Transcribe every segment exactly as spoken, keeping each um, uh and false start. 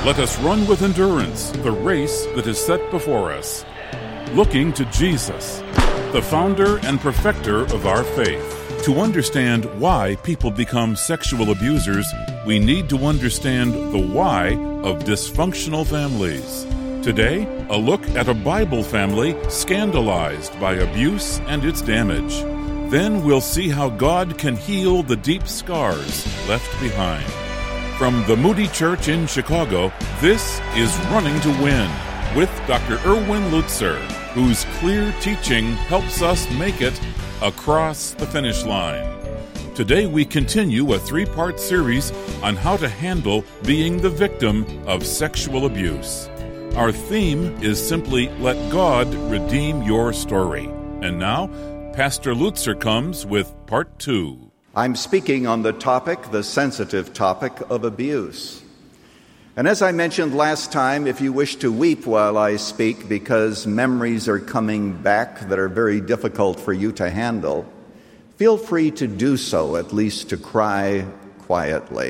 Let us run with endurance the race that is set before us, looking to Jesus, the founder and perfecter of our faith. To understand why people become sexual abusers, we need to understand the why of dysfunctional families. Today, a look at a Bible family scandalized by abuse and its damage. Then we'll see how God can heal the deep scars left behind. From the Moody Church in Chicago, this is Running to Win with Doctor Erwin Lutzer, whose clear teaching helps us make it across the finish line. Today we continue a three-part series on how to handle being the victim of sexual abuse. Our theme is simply Let God Redeem Your Story. And now, Pastor Lutzer comes with part two. I'm speaking on the topic, the sensitive topic of abuse. And as I mentioned last time, if you wish to weep while I speak because memories are coming back that are very difficult for you to handle, feel free to do so, at least to cry quietly.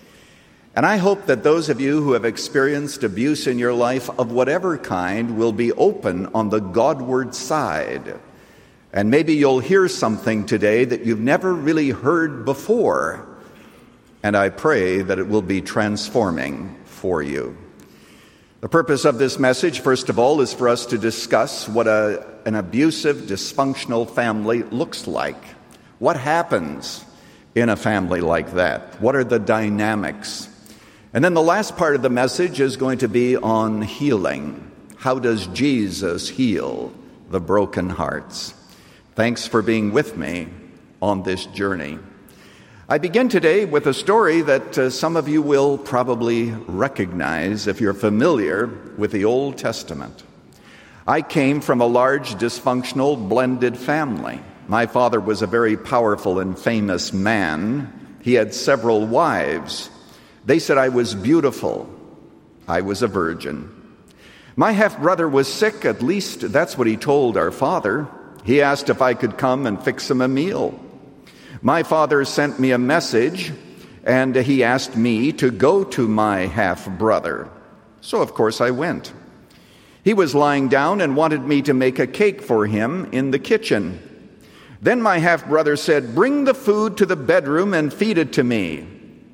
And I hope that those of you who have experienced abuse in your life of whatever kind will be open on the Godward side. And maybe you'll hear something today that you've never really heard before. And I pray that it will be transforming for you. The purpose of this message, first of all, is for us to discuss what a, an abusive, dysfunctional family looks like. What happens in a family like that? What are the dynamics? And then the last part of the message is going to be on healing. How does Jesus heal the broken hearts? Thanks for being with me on this journey. I begin today with a story that uh, some of you will probably recognize if you're familiar with the Old Testament. I came from a large, dysfunctional, blended family. My father was a very powerful and famous man. He had several wives. They said I was beautiful. I was a virgin. My half-brother was sick, at least that's what he told our father. He asked if I could come and fix him a meal. My father sent me a message, and he asked me to go to my half-brother. So, of course, I went. He was lying down and wanted me to make a cake for him in the kitchen. Then my half-brother said, "Bring the food to the bedroom and feed it to me."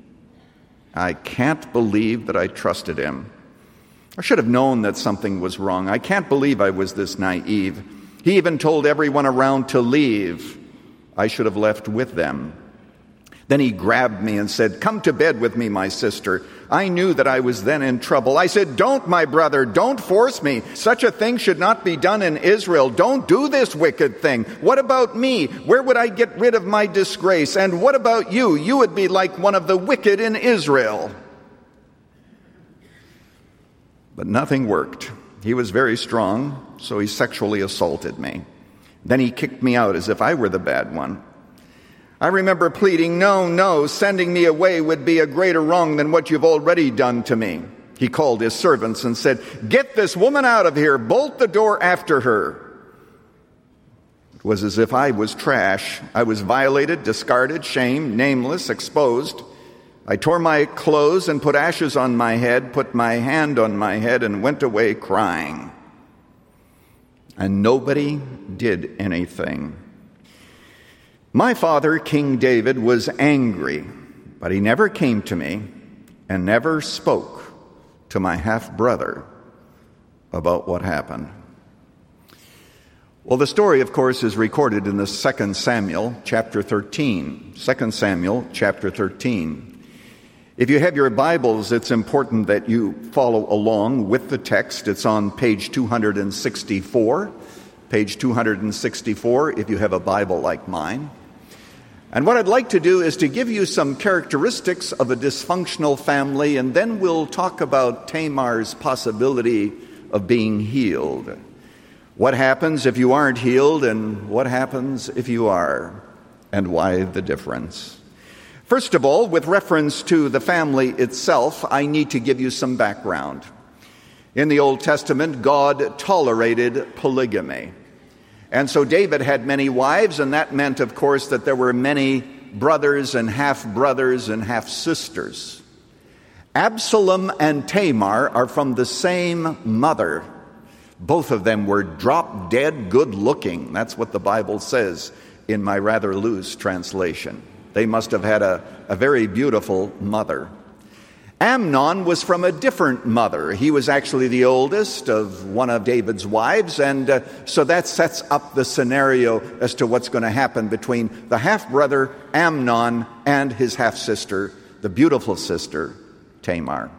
I can't believe that I trusted him. I should have known that something was wrong. I can't believe I was this naive. He even told everyone around to leave. I should have left with them. Then he grabbed me and said, "Come to bed with me, my sister." I knew that I was then in trouble. I said, "Don't, my brother, don't force me. Such a thing should not be done in Israel. Don't do this wicked thing. What about me? Where would I get rid of my disgrace? And what about you? You would be like one of the wicked in Israel." But nothing worked. He was very strong, so he sexually assaulted me. Then he kicked me out as if I were the bad one. I remember pleading, "No, no, sending me away would be a greater wrong than what you've already done to me." He called his servants and said, "Get this woman out of here, bolt the door after her." It was as if I was trash. I was violated, discarded, shamed, nameless, exposed. I tore my clothes and put ashes on my head, put my hand on my head, and went away crying. And nobody did anything. My father, King David, was angry, but he never came to me and never spoke to my half-brother about what happened. Well, the story, of course, is recorded in the Second Samuel chapter thirteen. Second Samuel chapter thirteen. If you have your Bibles, it's important that you follow along with the text. It's on page two hundred sixty-four. Page two hundred sixty-four, if you have a Bible like mine. And what I'd like to do is to give you some characteristics of a dysfunctional family, and then we'll talk about Tamar's possibility of being healed. What happens if you aren't healed, and what happens if you are, and why the difference. First of all, with reference to the family itself, I need to give you some background. In the Old Testament, God tolerated polygamy. And so David had many wives, and that meant, of course, that there were many brothers and half-brothers and half-sisters. Absalom and Tamar are from the same mother. Both of them were drop-dead good-looking. That's what the Bible says in my rather loose translation. They must have had a, a very beautiful mother. Amnon was from a different mother. He was actually the oldest of one of David's wives, and uh, so that sets up the scenario as to what's going to happen between the half-brother Amnon and his half-sister, the beautiful sister, Tamar.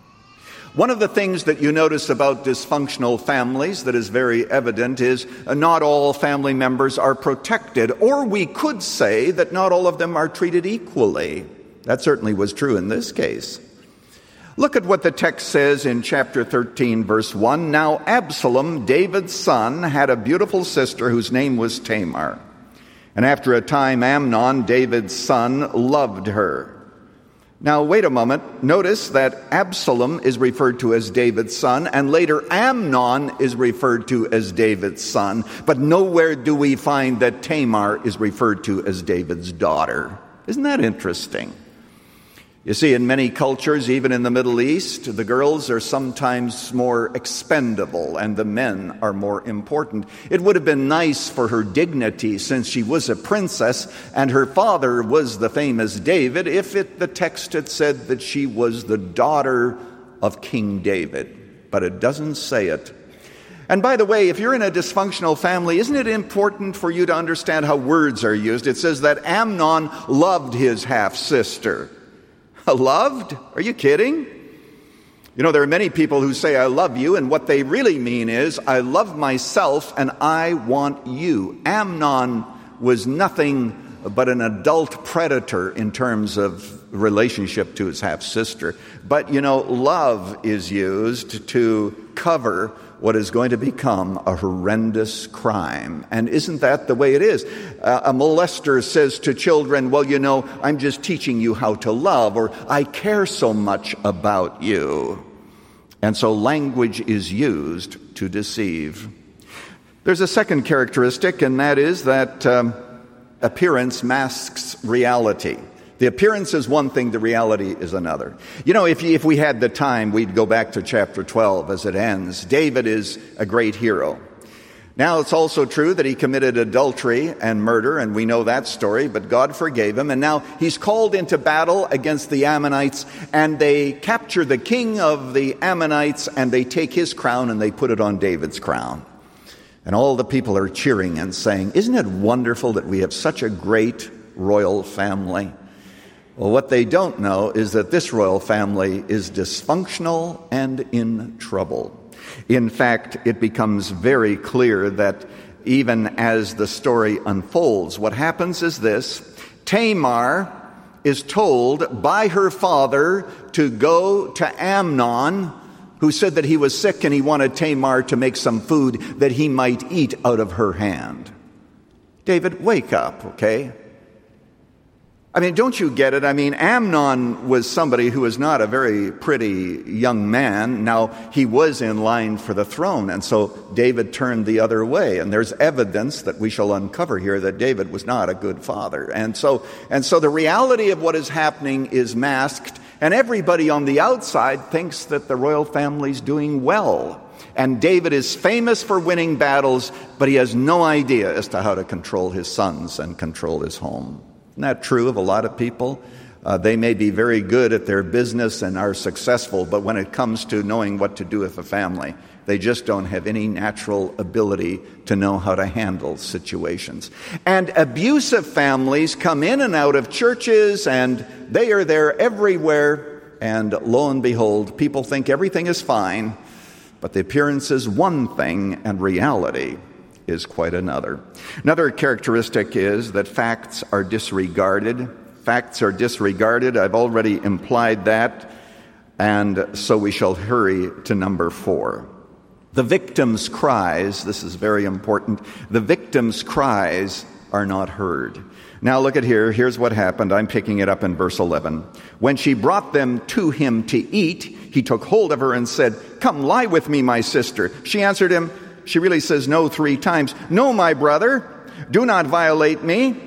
One of the things that you notice about dysfunctional families that is very evident is uh, not all family members are protected, or we could say that not all of them are treated equally. That certainly was true in this case. Look at what the text says in chapter thirteen, verse one. Now Absalom, David's son, had a beautiful sister whose name was Tamar. And after a time, Amnon, David's son, loved her. Now, wait a moment. Notice that Absalom is referred to as David's son, and later Amnon is referred to as David's son. But nowhere do we find that Tamar is referred to as David's daughter. Isn't that interesting? You see, in many cultures, even in the Middle East, the girls are sometimes more expendable and the men are more important. It would have been nice for her dignity, since she was a princess and her father was the famous David, if it, the text had said that she was the daughter of King David. But it doesn't say it. And by the way, if you're in a dysfunctional family, isn't it important for you to understand how words are used? It says that Amnon loved his half-sister. Loved? Are you kidding? You know, there are many people who say, I love you, and what they really mean is, I love myself and I want you. Amnon was nothing but an adult predator in terms of relationship to his half-sister. But, you know, love is used to cover what is going to become a horrendous crime. And isn't that the way it is? Uh, a molester says to children, well, you know, I'm just teaching you how to love, or I care so much about you. And so language is used to deceive. There's a second characteristic, and that is that um, appearance masks reality. The appearance is one thing, the reality is another. You know, if, if we had the time, we'd go back to chapter twelve as it ends. David is a great hero. Now, it's also true that he committed adultery and murder, and we know that story, but God forgave him. And now he's called into battle against the Ammonites, and they capture the king of the Ammonites, and they take his crown and they put it on David's crown. And all the people are cheering and saying, isn't it wonderful that we have such a great royal family? Well, what they don't know is that this royal family is dysfunctional and in trouble. In fact, it becomes very clear that even as the story unfolds, what happens is this. Tamar is told by her father to go to Amnon, who said that he was sick and he wanted Tamar to make some food that he might eat out of her hand. David, wake up, okay? I mean, don't you get it? I mean, Amnon was somebody who was not a very pretty young man. Now, he was in line for the throne, and so David turned the other way. And there's evidence that we shall uncover here that David was not a good father. And so, and so the reality of what is happening is masked, and everybody on the outside thinks that the royal family's doing well. And David is famous for winning battles, but he has no idea as to how to control his sons and control his home. Isn't that true of a lot of people? Uh, they may be very good at their business and are successful, but when it comes to knowing what to do with a family, they just don't have any natural ability to know how to handle situations. And abusive families come in and out of churches, and they are there everywhere, and lo and behold, people think everything is fine, but the appearance is one thing, and reality is quite another. Another characteristic is that facts are disregarded. Facts are disregarded. I've already implied that. And so we shall hurry to number four. The victim's cries, this is very important, the victim's cries are not heard. Now look at here. Here's what happened. I'm picking it up in verse eleven. When she brought them to him to eat, he took hold of her and said, "Come, lie with me, my sister." She answered him, she really says no three times. "No, my brother, do not violate me.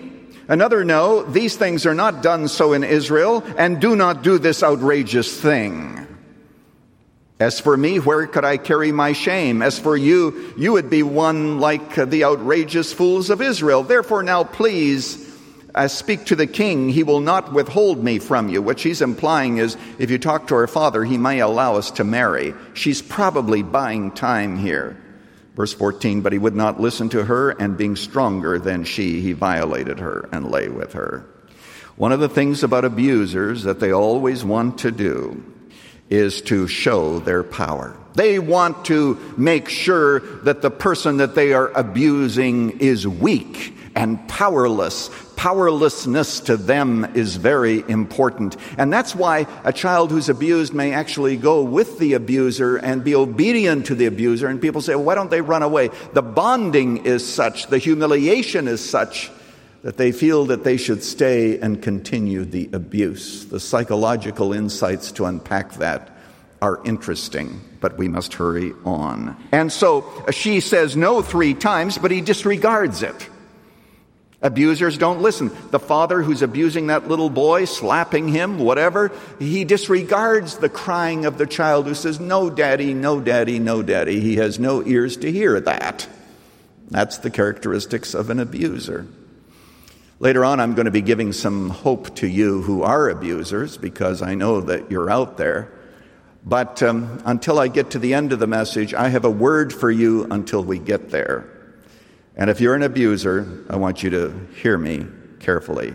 Another no, these things are not done so in Israel, and do not do this outrageous thing. As for me, where could I carry my shame? As for you, you would be one like the outrageous fools of Israel. Therefore now please uh, speak to the king. He will not withhold me from you. What she's implying is if you talk to her father, he may allow us to marry. She's probably buying time here. Verse fourteen, but he would not listen to her, and being stronger than she, he violated her and lay with her. One of the things about abusers that they always want to do is to show their power. They want to make sure that the person that they are abusing is weak and powerless. Powerlessness to them is very important. And that's why a child who's abused may actually go with the abuser and be obedient to the abuser. And people say, well, why don't they run away? The bonding is such, the humiliation is such, that they feel that they should stay and continue the abuse. The psychological insights to unpack that are interesting, but we must hurry on. And so she says no three times, but he disregards it. Abusers don't listen. The father who's abusing that little boy, slapping him, whatever, he disregards the crying of the child who says, no, daddy, no, daddy, no, daddy. He has no ears to hear that. That's the characteristics of an abuser. Later on, I'm going to be giving some hope to you who are abusers, because I know that you're out there. But um, until I get to the end of the message, I have a word for you until we get there. And if you're an abuser, I want you to hear me carefully.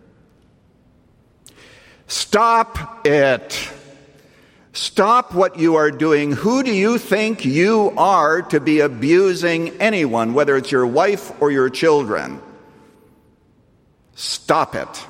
Stop it. Stop what you are doing. Who do you think you are to be abusing anyone, whether it's your wife or your children? Stop it.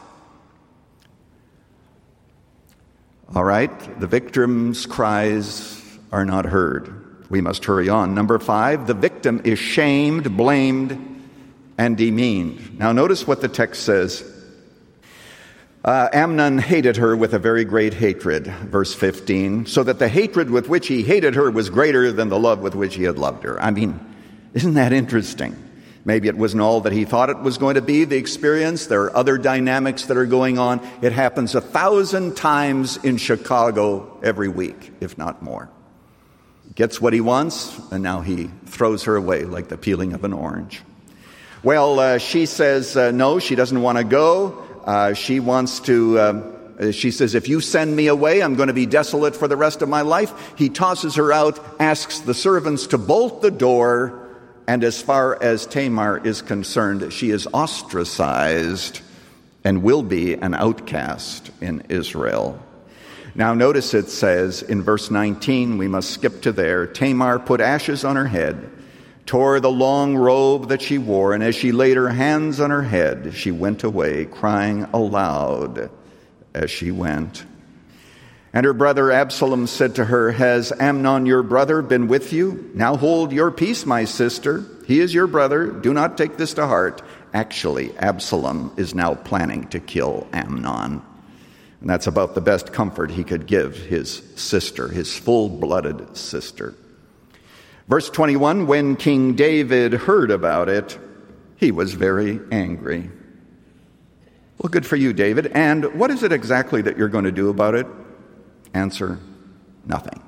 All right, the victim's cries are not heard. We must hurry on. Number five, the victim is shamed, blamed, and demeaned. Now notice what the text says. Uh, Amnon hated her with a very great hatred, verse fifteen, so that the hatred with which he hated her was greater than the love with which he had loved her. I mean, isn't that interesting? Maybe it wasn't all that he thought it was going to be, the experience. There are other dynamics that are going on. It happens a thousand times in Chicago every week, if not more. Gets what he wants, and now he throws her away like the peeling of an orange. Well, uh, she says uh, no, she doesn't want to go. Uh, she wants to, uh, she says, if you send me away, I'm going to be desolate for the rest of my life. He tosses her out, asks the servants to bolt the door. And as far as Tamar is concerned, she is ostracized and will be an outcast in Israel. Now notice it says in verse nineteen, we must skip to there, Tamar put ashes on her head, tore the long robe that she wore, and as she laid her hands on her head, she went away, crying aloud as she went. And her brother Absalom said to her, has Amnon your brother been with you? Now hold your peace, my sister. He is your brother. Do not take this to heart. Actually, Absalom is now planning to kill Amnon. And that's about the best comfort he could give his sister, his full-blooded sister. Verse twenty-one, when King David heard about it, he was very angry. Well, good for you, David. And what is it exactly that you're going to do about it? Answer, nothing.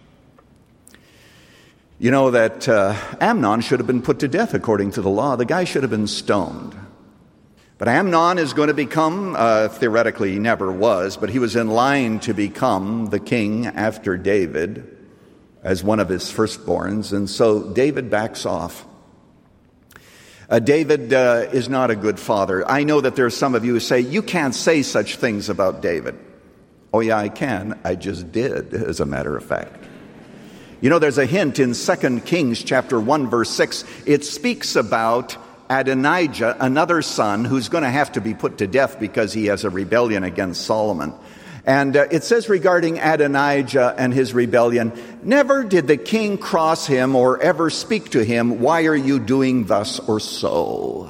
You know that uh, Amnon should have been put to death according to the law. The guy should have been stoned. But Amnon is going to become, uh, theoretically he never was, but he was in line to become the king after David as one of his firstborns. And so David backs off. Uh, David uh, is not a good father. I know that there are some of you who say, you can't say such things about David. Oh, yeah, I can. I just did, as a matter of fact. You know, there's a hint in Second Kings chapter one, verse six. It speaks about Adonijah, another son, who's going to have to be put to death because he has a rebellion against Solomon. And uh, it says regarding Adonijah and his rebellion, never did the king cross him or ever speak to him, why are you doing thus or so?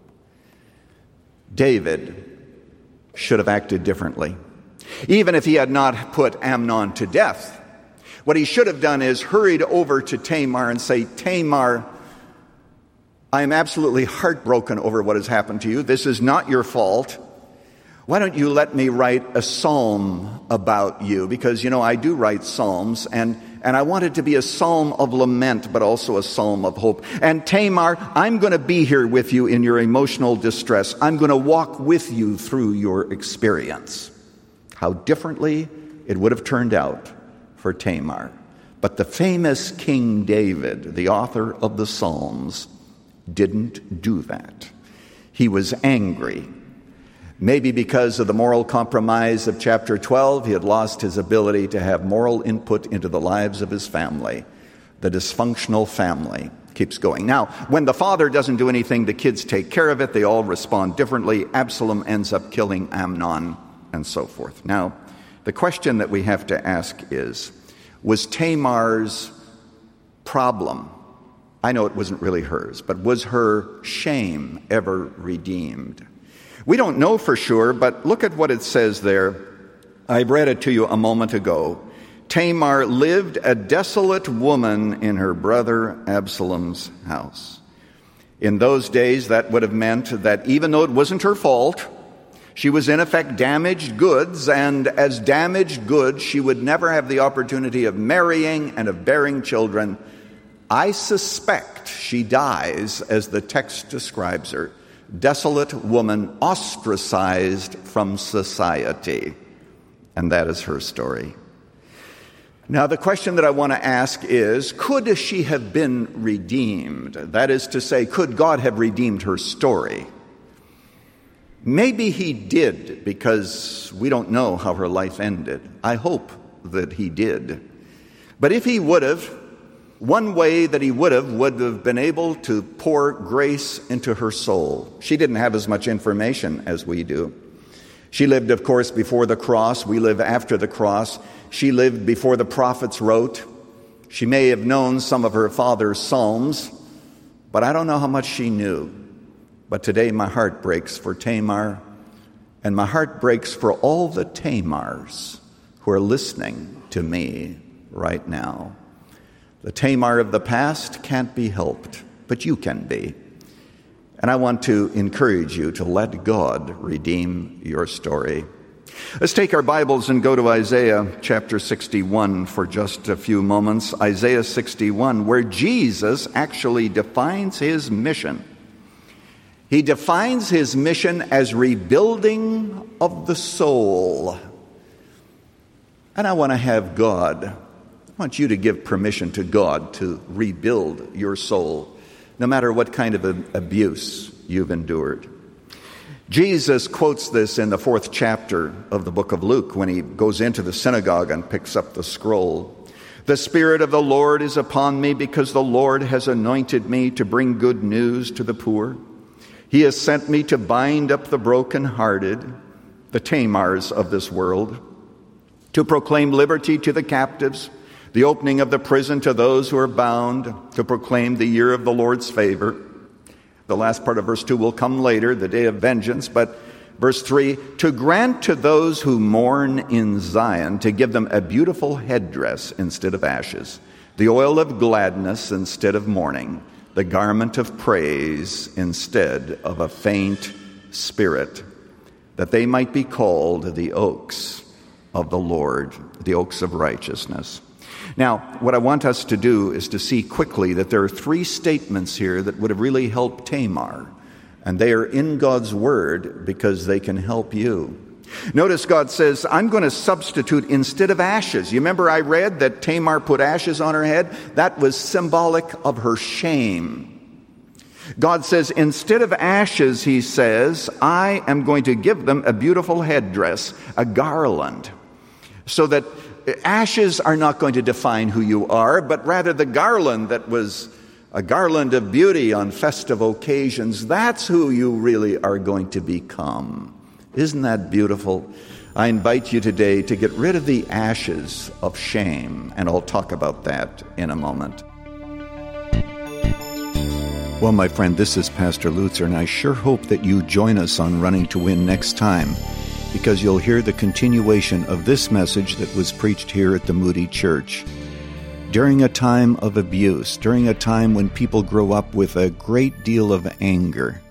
David should have acted differently. Even if he had not put Amnon to death, what he should have done is hurried over to Tamar and say, Tamar, I am absolutely heartbroken over what has happened to you. This is not your fault. Why don't you let me write a psalm about you? Because, you know, I do write psalms, and, and I want it to be a psalm of lament, but also a psalm of hope. And Tamar, I'm going to be here with you in your emotional distress. I'm going to walk with you through your experience. How differently it would have turned out for Tamar. But the famous King David, the author of the Psalms, didn't do that. He was angry. Maybe because of the moral compromise of chapter twelve, he had lost his ability to have moral input into the lives of his family. The dysfunctional family keeps going. Now, when the father doesn't do anything, the kids take care of it. They all respond differently. Absalom ends up killing Amnon, and so forth. Now, the question that we have to ask is, was Tamar's problem, I know it wasn't really hers, but was her shame ever redeemed? We don't know for sure, but look at what it says there. I read it to you a moment ago. Tamar lived a desolate woman in her brother Absalom's house. In those days, that would have meant that even though it wasn't her fault, she was in effect damaged goods, and as damaged goods, she would never have the opportunity of marrying and of bearing children. I suspect she dies, as the text describes her, desolate woman, ostracized from society. And that is her story. Now, the question that I want to ask is, could she have been redeemed? That is to say, could God have redeemed her story? Maybe he did, because we don't know how her life ended. I hope that he did. But if he would have, one way that he would have would have been able to pour grace into her soul. She didn't have as much information as we do. She lived, of course, before the cross. We live after the cross. She lived before the prophets wrote. She may have known some of her father's psalms, but I don't know how much she knew. But today my heart breaks for Tamar, and my heart breaks for all the Tamars who are listening to me right now. The Tamar of the past can't be helped, but you can be. And I want to encourage you to let God redeem your story. Let's take our Bibles and go to Isaiah chapter sixty-one for just a few moments. Isaiah sixty-one, where Jesus actually defines his mission. He defines his mission as rebuilding of the soul. And I want to have God, I want you to give permission to God to rebuild your soul, no matter what kind of abuse you've endured. Jesus quotes this in the fourth chapter of the book of Luke when he goes into the synagogue and picks up the scroll. The Spirit of the Lord is upon me because the Lord has anointed me to bring good news to the poor. He has sent me to bind up the brokenhearted, the Tamars of this world, to proclaim liberty to the captives, the opening of the prison to those who are bound, to proclaim the year of the Lord's favor. The last part of verse two will come later, the day of vengeance. But verse three, to grant to those who mourn in Zion, to give them a beautiful headdress instead of ashes, the oil of gladness instead of mourning, the garment of praise instead of a faint spirit, that they might be called the oaks of the Lord, the oaks of righteousness. Now, what I want us to do is to see quickly that there are three statements here that would have really helped Tamar, and they are in God's Word because they can help you. Notice God says, I'm going to substitute instead of ashes. You remember I read that Tamar put ashes on her head? That was symbolic of her shame. God says, instead of ashes, he says, I am going to give them a beautiful headdress, a garland, so that ashes are not going to define who you are, but rather the garland that was a garland of beauty on festive occasions, that's who you really are going to become. Isn't that beautiful? I invite you today to get rid of the ashes of shame, and I'll talk about that in a moment. Well, my friend, this is Pastor Lutzer, and I sure hope that you join us on Running to Win next time, because you'll hear the continuation of this message that was preached here at the Moody Church. during a time of abuse, during a time when people grow up with a great deal of anger,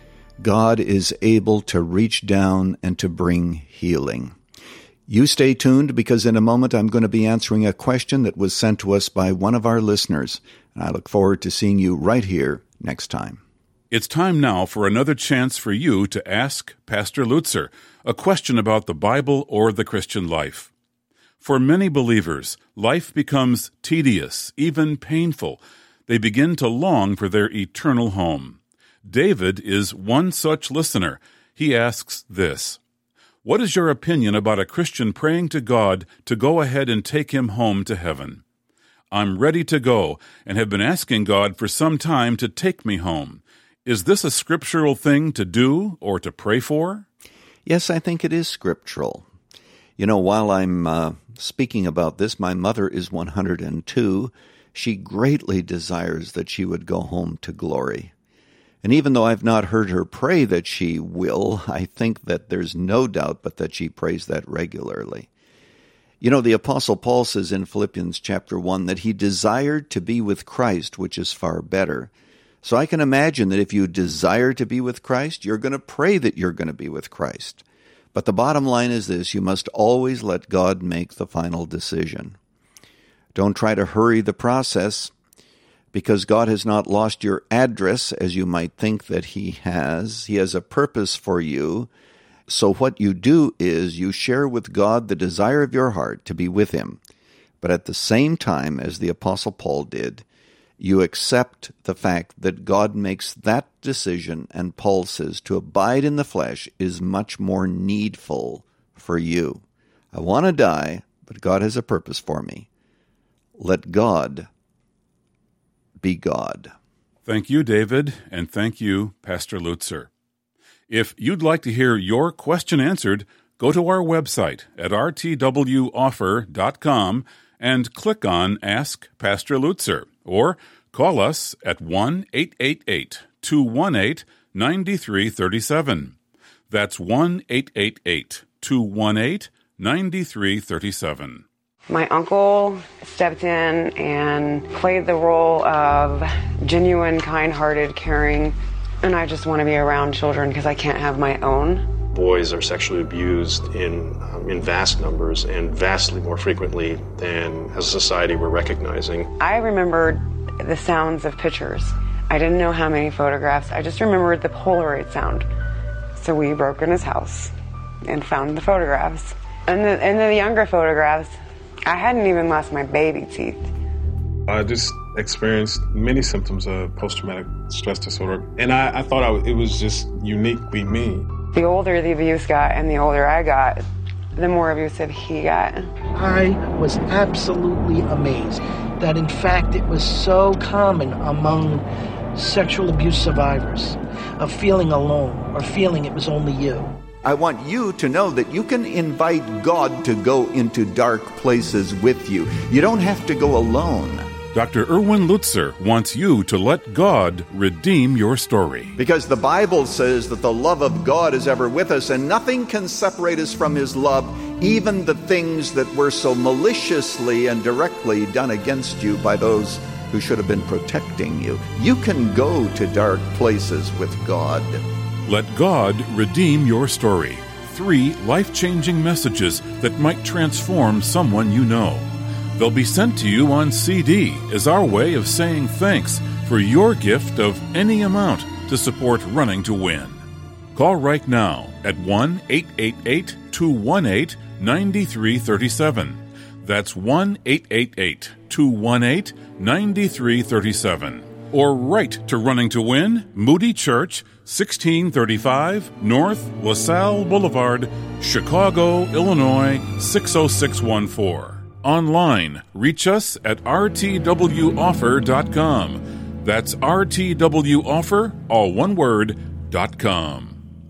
God is able to reach down and to bring healing. You stay tuned, because in a moment I'm going to be answering a question that was sent to us by one of our listeners, and I look forward to seeing you right here next time. It's time now for another chance for you to ask Pastor Lutzer a question about the Bible or the Christian life. For many believers, life becomes tedious, even painful. They begin to long for their eternal home. David is one such listener. He asks this: what is your opinion about a Christian praying to God to go ahead and take him home to heaven? I'm ready to go and have been asking God for some time to take me home. Is this a scriptural thing to do or to pray for? Yes, I think it is scriptural. You know, while I'm uh, speaking about this, my mother is one hundred two. She greatly desires that she would go home to glory. And even though I've not heard her pray that she will, I think that there's no doubt but that she prays that regularly. You know, the Apostle Paul says in Philippians chapter one that he desired to be with Christ, which is far better. So I can imagine that if you desire to be with Christ, you're going to pray that you're going to be with Christ. But the bottom line is this: you must always let God make the final decision. Don't try to hurry the process, because God has not lost your address as you might think that he has. He has a purpose for you. So what you do is you share with God the desire of your heart to be with him. But at the same time, as the Apostle Paul did, you accept the fact that God makes that decision, and Paul says to abide in the flesh is much more needful for you. I want to die, but God has a purpose for me. Let God be God. Thank you, David, and thank you, Pastor Lutzer. If you'd like to hear your question answered, go to our website at r t w offer dot com and click on Ask Pastor Lutzer, or call us at one eight eight eight, two one eight, nine three three seven. That's one eight eight eight, two one eight, nine three three seven. My uncle stepped in and played the role of genuine, kind-hearted, caring, and I just want to be around children because I can't have my own. Boys are sexually abused in um, in vast numbers and vastly more frequently than as a society we're recognizing. I remembered the sounds of pictures. I didn't know how many photographs. I just remembered the Polaroid sound. So we broke in his house and found the photographs. And the, and the younger photographs, I hadn't even lost my baby teeth. I just experienced many symptoms of post-traumatic stress disorder, and I, I thought I w- it was just uniquely me. The older the abuse got and the older I got, the more abusive he got. I was absolutely amazed that, in fact, it was so common among sexual abuse survivors of feeling alone or feeling it was only you. I want you to know that you can invite God to go into dark places with you. You don't have to go alone. Doctor Erwin Lutzer wants you to let God redeem your story. Because the Bible says that the love of God is ever with us, and nothing can separate us from his love, even the things that were so maliciously and directly done against you by those who should have been protecting you. You can go to dark places with God. Let God redeem your story. Three life-changing messages that might transform someone you know. They'll be sent to you on C D as our way of saying thanks for your gift of any amount to support Running to Win. Call right now at one eight eight eight, two one eight, nine three three seven. That's one eight eight eight, two one eight, nine three three seven. Or write to Running to Win, Moody Church, sixteen thirty-five North LaSalle Boulevard, Chicago, Illinois, six oh six one four. Online, reach us at r t w offer dot com. That's r t w offer, all one word, dot com.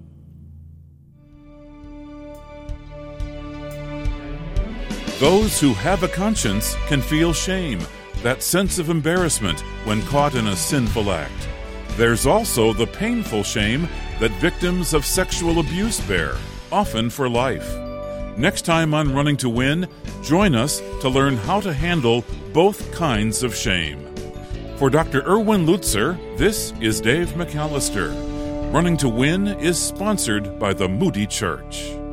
Those who have a conscience can feel shame, that sense of embarrassment when caught in a sinful act. There's also the painful shame that victims of sexual abuse bear, often for life. Next time on Running to Win, join us to learn how to handle both kinds of shame. For Doctor Erwin Lutzer, this is Dave McAllister. Running to Win is sponsored by the Moody Church.